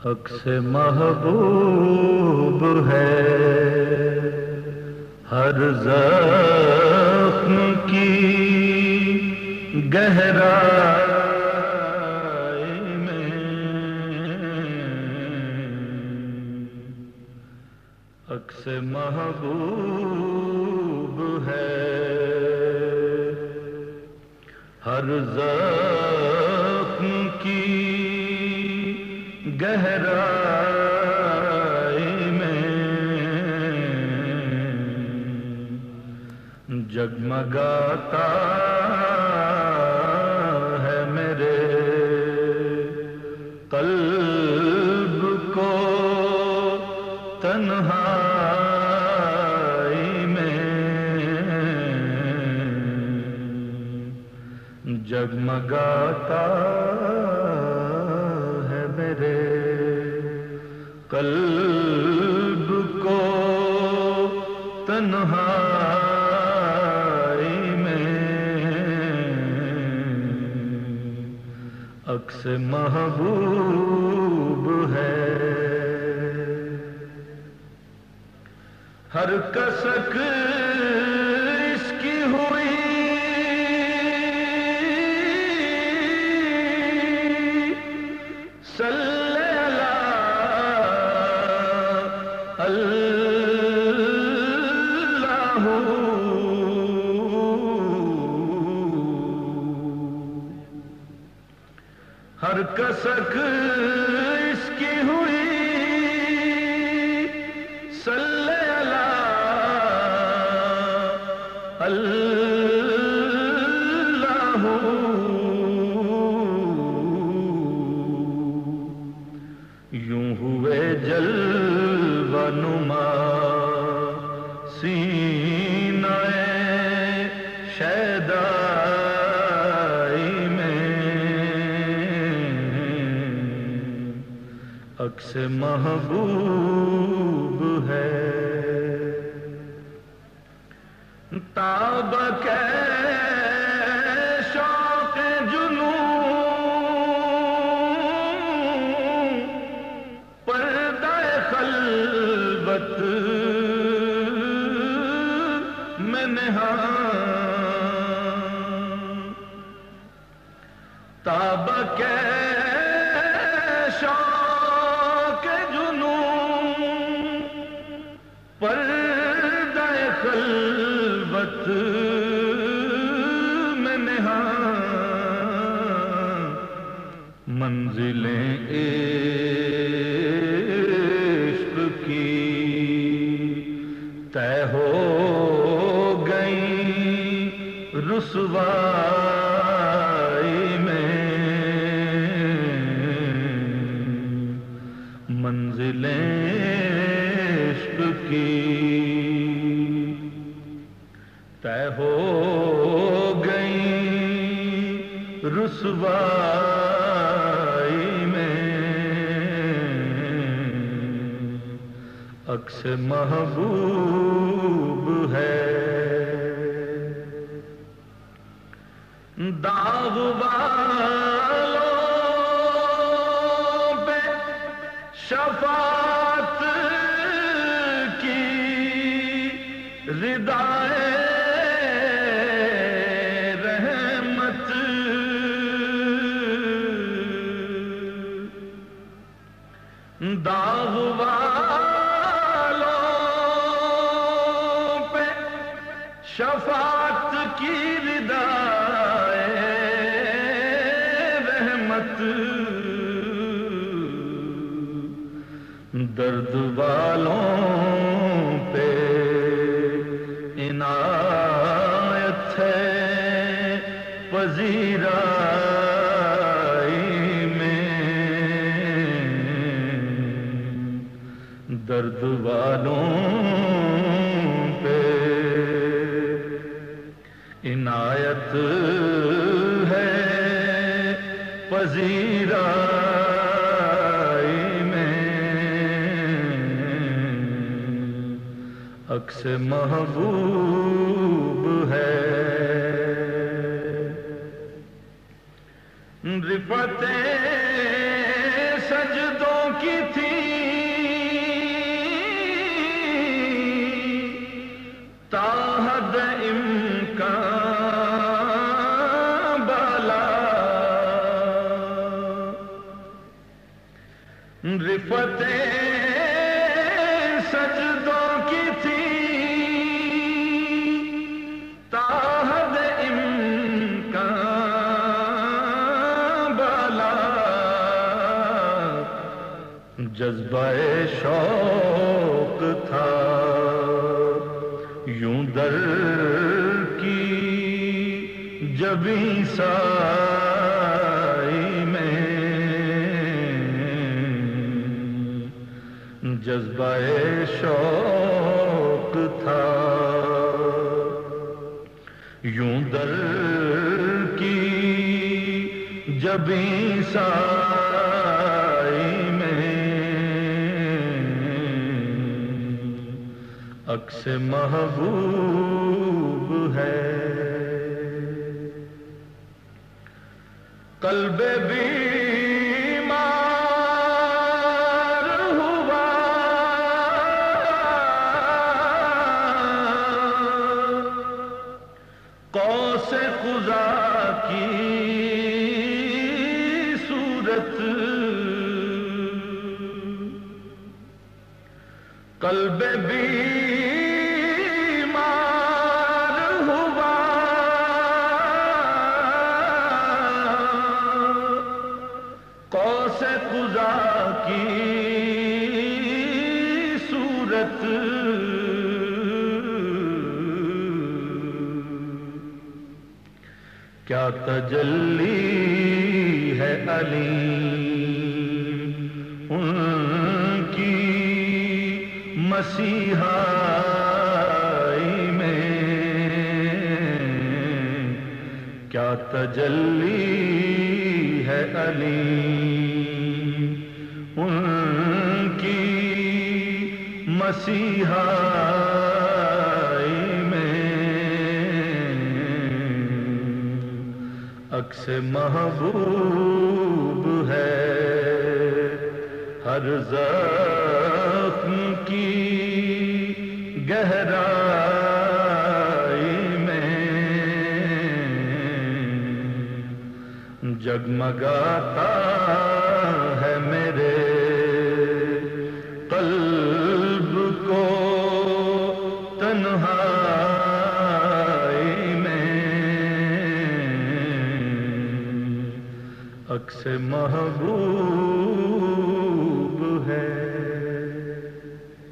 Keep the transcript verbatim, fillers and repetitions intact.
عکس محبوب ہے ہر زخم کی گہرائی میں، عکس محبوب ہے ہر زخم کی گہرائی میں، جگمگاتا ہے میرے قلب کو تنہائی میں، جگمگاتا ہے میرے قلب کو تنہائی میں، عکس محبوب ہے ہر کسک اس کی ہوئی صلی اللہ اللہ، ہر کسک اس کی ہوئی صلی اللہ اللہ، یوں ہوئے جلوہ نما سینہ شیدائی میں، عکس محبوب ہے تاب کے شوق جنون پردہ خلوت میں نہاں، تاب کے شوق جنون پردہ خلوت میں نہاں، منزلیں عشق کی طے ہو گئیں رسوائی میں، منزلیں عشق کی طے ہو گئیں رسوائی میں، عکس محبوب ہے داغ والوں پہ شفاعت کی ردائے رحمت، داغ والوں پہ شفاعت کی ردائے رحمت، درد والوں پہ عنایت ہے پذیرائی میں، درد والوں پہ عنایت ہے پذیرائی میں، عکس محبوب ہے رفعت سجدوں کی تھی تاحد امکان بالا، رفتیں سجدوں کی تھی تاحد امکان بالا، جذبہ شوق تھا یوں در کی جبیں سائی میں، جذبہ شوق تھا یوں در کی جبیں سائی میں، عکس محبوب ہے قلب بیمار ہوا، قوس قزح کی صورت، قلب بیمار ہوا، قوس قزح کی صورت، کیا تجلی ہے علیم ان کی مسیحائی میں، کیا تجلی ہے علیم ان کی مسیحائی میں، عکس محبوب ہے ہر زخم کی گہرائی میں، جگمگاتا ہے میرے قلب کو تنہائی میں، عکس محبوب